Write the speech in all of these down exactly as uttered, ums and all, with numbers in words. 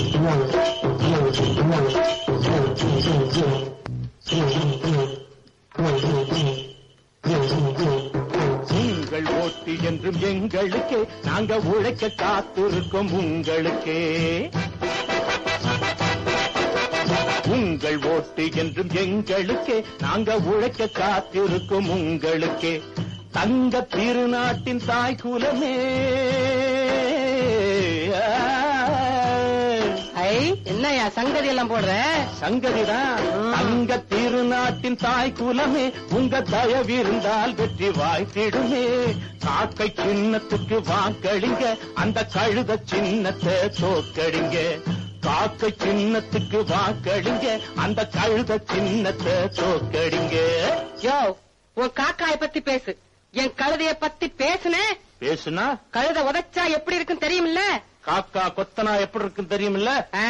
உங்கள் ஓட்டு என்றும் எங்களுக்கே, நாங்க உழைக்க காத்திருக்கோம் உங்களுக்கே. உங்கள் ஓட்டு என்றும் எங்களுக்கே, நாங்க உழைக்க காத்திருக்கோம் உங்களுக்கே. தங்க திருநாட்டின் தாய் குலமே, என்னையா சங்கதி எல்லாம் போடுற? சங்கதிதான். தங்க திருநாட்டின் தாய் குலமே, உங்க தயவிருந்தால் வெற்றி வாய்த்திடுமே. காக்கை சின்னத்துக்கு வாக்களிங்க, அந்த கழுத சின்னத்தை தோக்கடிங்க. காக்கை சின்னத்துக்கு வாக்களிங்க, அந்த கழுத சின்னத்தை தோக்கடிங்க. யோ, உன் காக்காய பத்தி பேசு, என் கழுதைய பத்தி பேசுன. பேசுனா கழுத உதைச்சா எப்படி இருக்குன்னு தெரியுமில்ல? காக்கா கொத்தனா எப்படி இருக்குன்னு தெரியுமில்ல?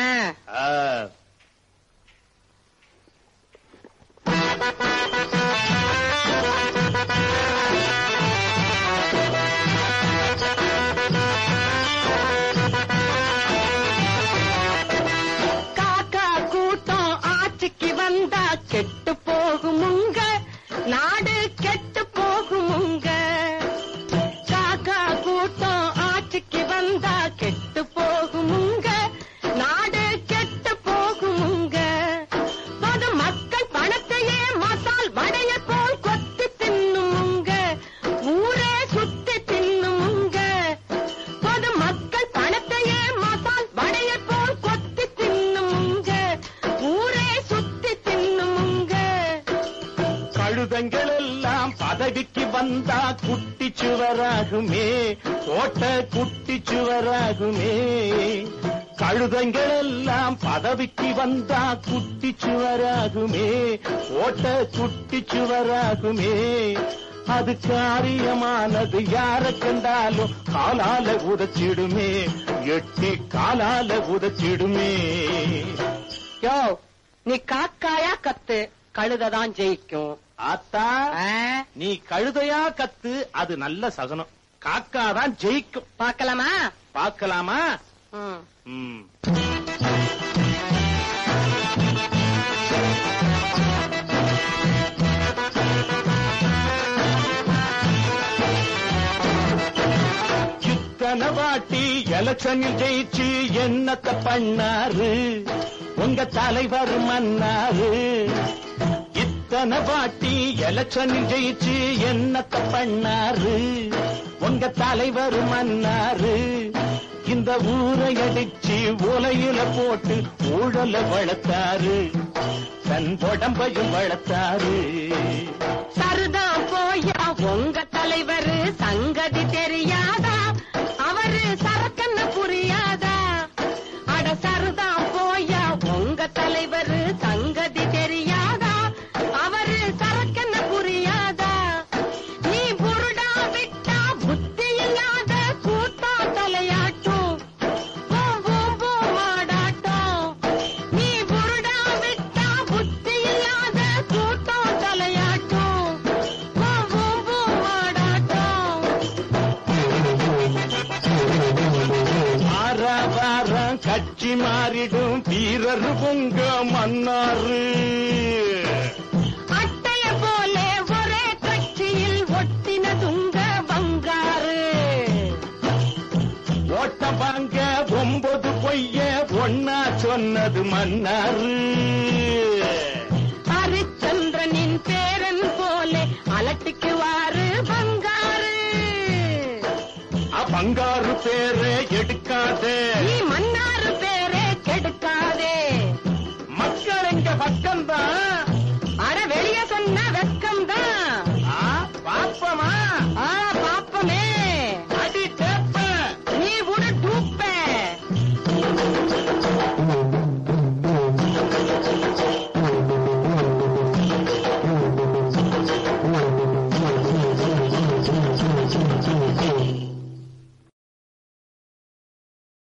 காக்கா கூட்டம் ஆட்சிக்கு வந்தா கெட்டு போகுமுங்க, நாடு கெட்டு போகுமுங்க. காக்கா கூட்டம் ஆட்சிக்கு வந்தா கெட்டு போகுமுங்க, நாடு கெட்டு போகுமுங்க. பொது மக்கள் பணத்தையே மசால் வடைய போல் கொத்தி தின்னுமுங்க, ஊரே சுத்தி தின்னுமுங்க. பொது மக்கள் பணத்தையே மசால் வடைய போல் கொத்தி தின்னுமுங்க, ஊரே சுத்தி தின்னுமுங்க. கழுதங்கள் எல்லாம் பதவிக்கு வந்தா குட்டி சுவராகுமே, கோட்ட குட்டி சுவராகுமே. கழுதங்கள் எல்லாம் பதவிக்கு வந்தா குட்டி சுவராகுமே, கோட்ட குட்டி சுவராகுமே. அது காரியமானது யார கண்டாலும் காலால உதச்சிடுமே, எட்டி காலால உதச்சிடுமே. யோ, நீ காக்காயா கத்து, கழுததான் ஜெயிக்கும். ஆத்தா, நீ கழுதையா கத்து, அது நல்ல சகனம். காக்காதான் ஜெயிக்கும். பாக்கலாமா? பாக்கலாமா? ம். சித்தன வாட்டி எலக்ஷனில் ஜெயிச்சு என்னத்த பண்ணாரு உங்க தலைவர் மன்னாரு. இத்தனை வாட்டி எலக்ஷனில் ஜெயிச்சு என்னத்த பண்ணாரு உங்க தலைவர் மன்னாரு. இந்த ஊரை அடிச்சு உலையில போட்டு ஊழல வளர்த்தாரு, தன் உடம்பையும் வளர்த்தாரு. சருதான் போயா உங்க தலைவர் சங்கதி தெரியாதா, அவரு சரக்கன்னு புரியாதா? அட சருதான் போயா உங்க தலைவர் சங்கதி தெரியாதா, அவரு சரக்கன்னு புரியாதா? நீ புருடா விட்டா புத்தி இல்லாத கூட்டா தலையாட்டும், மாடாட்டம். நீ புருடா விட்டா புத்தி இல்லாத கூட்டா தலையாட்டும், மாடாட்டம். வார வாரம் கட்சி மாறிடும் வீரர் உங்க மன்னாரு. அட்டைய போல ஒரே கட்சியில் ஒட்டின துங்க பங்காரு. ஓட்ட வாங்க ஒன்பது பொய்ய ஒன்னா சொன்னது மன்னாரு. ஹரிச்சந்திரனின் பேரன் போல அலட்டிக்குவாரு பங்காரு. பங்காரு பேரை எடுக்காதே, நீ மன்னார்